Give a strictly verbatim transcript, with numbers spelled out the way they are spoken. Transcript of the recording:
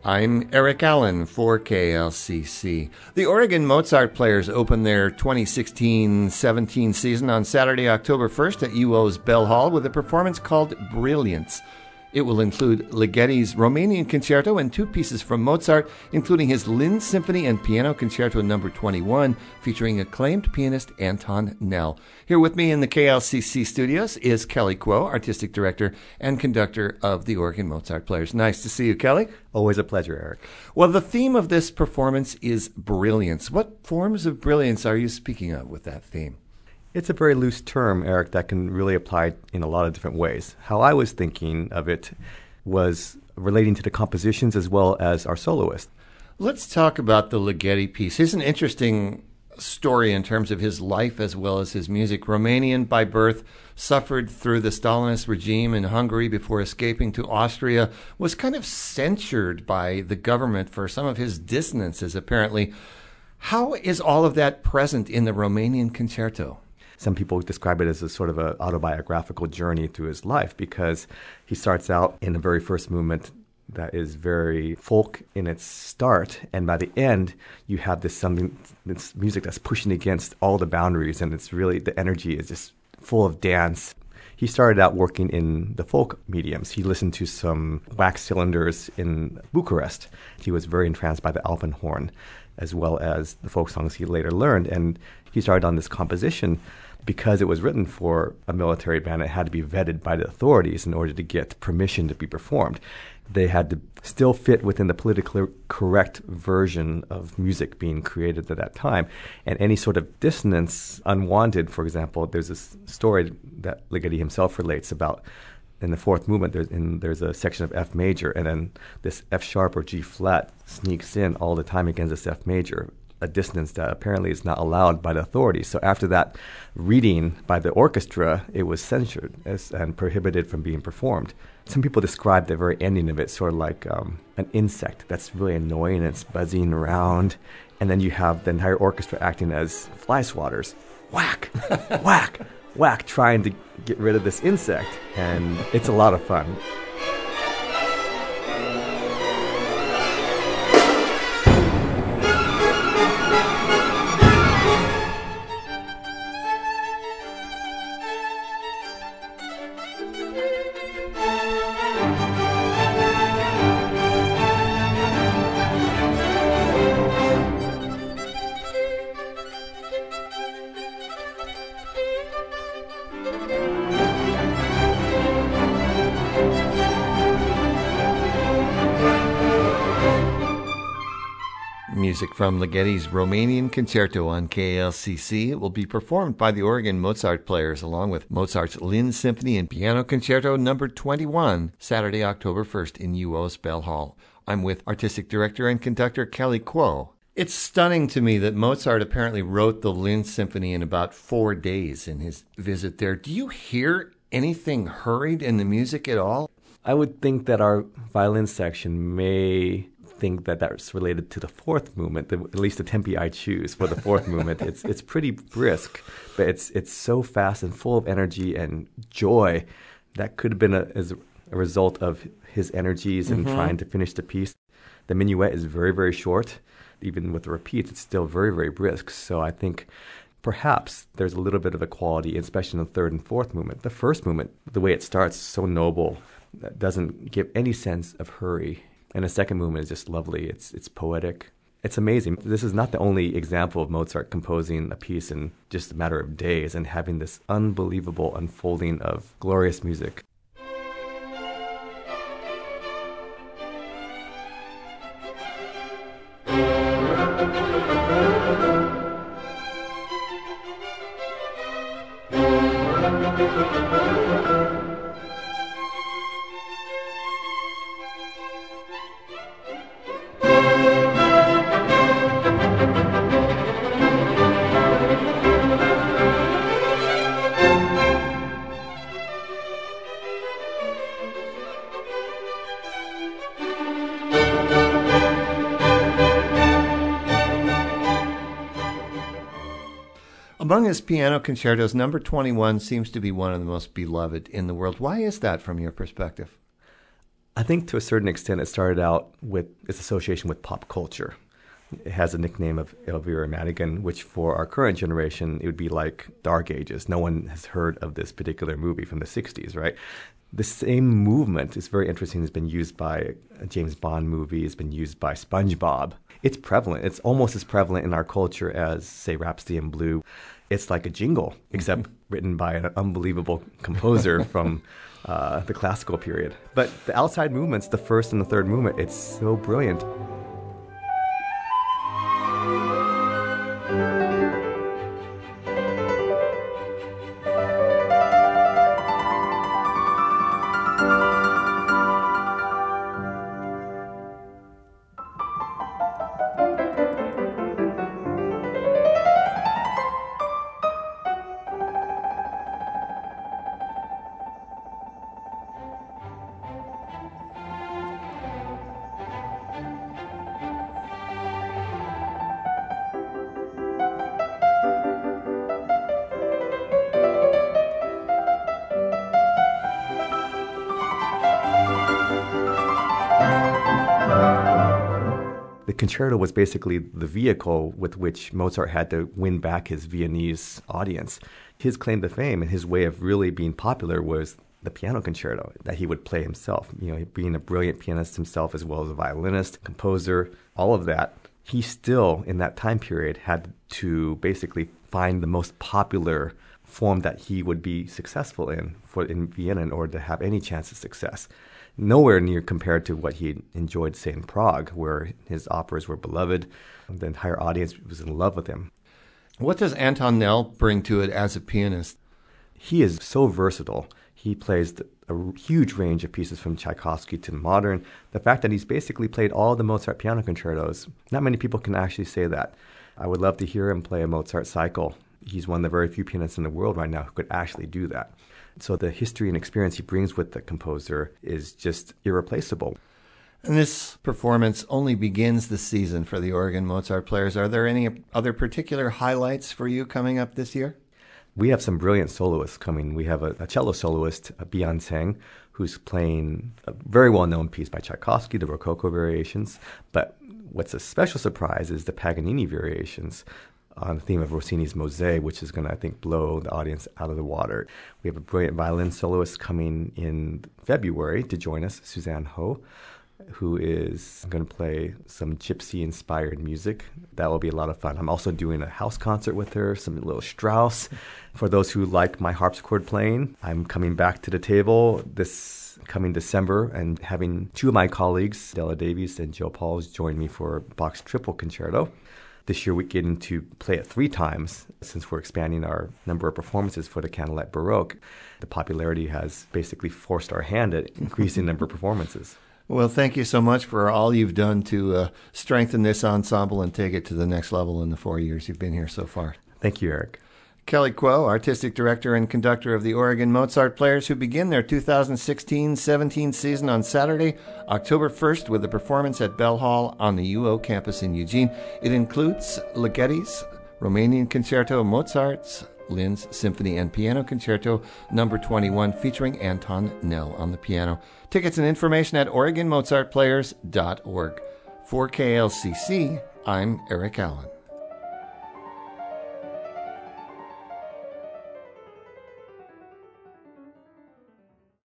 I'm Eric Allen for K L C C. The Oregon Mozart Players open their twenty sixteen seventeen season on Saturday, October first at U O's Bell Hall with a performance called Brilliance. It will include Ligeti's Romanian Concerto and two pieces from Mozart, including his Linz Symphony and Piano Concerto number twenty-one, featuring acclaimed pianist Anton Nell. Here with me in the K L C C studios is Kelly Kuo, Artistic Director and Conductor of the Oregon Mozart Players. Nice to see you, Kelly. Always a pleasure, Eric. Well, the theme of this performance is brilliance. What forms of brilliance are you speaking of with that theme? It's a very loose term, Eric, that can really apply in a lot of different ways. How I was thinking of it was relating to the compositions as well as our soloist. Let's talk about the Ligeti piece. Here's an interesting story in terms of his life as well as his music. Romanian by birth, suffered through the Stalinist regime in Hungary before escaping to Austria, was kind of censured by the government for some of his dissonances, apparently. How is all of that present in the Romanian Concerto? Some people describe it as a sort of an autobiographical journey through his life because he starts out in the very first movement that is very folk in its start, and by the end you have this something, this music that's pushing against all the boundaries, and it's really, the energy is just full of dance. He started out working in the folk mediums. He listened to some wax cylinders in Bucharest. He was very entranced by the Alpenhorn, as well as the folk songs he later learned, and he started on this composition. Because it was written for a military band, it had to be vetted by the authorities in order to get permission to be performed. They had to still fit within the politically correct version of music being created at that time. And any sort of dissonance, unwanted, for example, there's this story that Ligeti himself relates about in the fourth movement. There's, in, there's a section of F major, and then this F sharp or G flat sneaks in all the time against this F major, a dissonance that apparently is not allowed by the authorities. So after that reading by the orchestra, it was censored as, and prohibited from being performed. Some people describe the very ending of it sort of like um, an insect that's really annoying and it's buzzing around. And then you have the entire orchestra acting as fly swatters. Whack, whack, whack, trying to get rid of this insect. And it's a lot of fun. Music from Ligeti's Romanian Concerto on K L C C. It will be performed by the Oregon Mozart Players along with Mozart's Linz Symphony and Piano Concerto number twenty-one, Saturday, October first in U O's Bell Hall. I'm with Artistic Director and Conductor Kelly Kuo. It's stunning to me that Mozart apparently wrote the Linz Symphony in about four days in his visit there. Do you hear anything hurried in the music at all? I would think that our violin section may think that that's related to the fourth movement, the, at least the tempi I choose for the fourth movement. It's it's pretty brisk, but it's it's so fast and full of energy and joy. That could have been a, as a result of his energies in mm-hmm. trying to finish the piece. The minuet is very, very short. Even with the repeats, it's still very, very brisk. So I think perhaps there's a little bit of a quality, especially in the third and fourth movement. The first movement, the way it starts, so noble, that doesn't give any sense of hurry. And the second movement is just lovely. It's it's poetic. It's amazing. This is not the only example of Mozart composing a piece in just a matter of days and having this unbelievable unfolding of glorious music. Among his piano concertos, number twenty-one seems to be one of the most beloved in the world. Why is that from your perspective? I think to a certain extent it started out with its association with pop culture. It has a nickname of Elvira Madigan, which for our current generation, it would be like Dark Ages. No one has heard of this particular movie from the sixties, right? The same movement is very interesting. It's been used by a James Bond movie. It's been used by SpongeBob. It's prevalent. It's almost as prevalent in our culture as, say, Rhapsody in Blue. It's like a jingle, except mm-hmm. written by an unbelievable composer from uh, the classical period. But the outside movements, the first and the third movement, it's so brilliant. The concerto was basically the vehicle with which Mozart had to win back his Viennese audience. His claim to fame and his way of really being popular was the piano concerto that he would play himself. You know, being a brilliant pianist himself as well as a violinist, composer, all of that. He still, in that time period, had to basically find the most popular form that he would be successful in for in Vienna in order to have any chance of success. Nowhere near compared to what he enjoyed, say, in Prague, where his operas were beloved. The entire audience was in love with him. What does Anton Nell bring to it as a pianist? He is so versatile. He plays a huge range of pieces from Tchaikovsky to modern. The fact that he's basically played all the Mozart piano concertos, not many people can actually say that. I would love to hear him play a Mozart cycle. He's one of the very few pianists in the world right now who could actually do that. So the history and experience he brings with the composer is just irreplaceable. And this performance only begins the season for the Oregon Mozart Players. Are there any other particular highlights for you coming up this year? We have some brilliant soloists coming. We have a, a cello soloist, Bian Tseng, who's playing a very well-known piece by Tchaikovsky, the Rococo Variations. But what's a special surprise is the Paganini Variations on the theme of Rossini's Mosè, which is going to, I think, blow the audience out of the water. We have a brilliant violin soloist coming in February to join us, Suzanne Ho, who is going to play some gypsy-inspired music. That will be a lot of fun. I'm also doing a house concert with her, some little Strauss. For those who like my harpsichord playing, I'm coming back to the table this coming December and having two of my colleagues, Della Davies and Joe Pauls, join me for Bach's Triple Concerto. This year we get to play it three times since we're expanding our number of performances for the Candlelight Baroque. The popularity has basically forced our hand at increasing the number of performances. Well, thank you so much for all you've done to uh, strengthen this ensemble and take it to the next level in the four years you've been here so far. Thank you, Eric. Kelly Kuo, Artistic Director and Conductor of the Oregon Mozart Players, who begin their two thousand sixteen seventeen season on Saturday, October first, with a performance at Bell Hall on the U O campus in Eugene. It includes Ligeti's Romanian Concerto, Mozart's Linz Symphony and Piano Concerto number twenty-one, featuring Anton Nell on the piano. Tickets and information at Oregon Mozart Players dot org. For K L C C, I'm Eric Allen.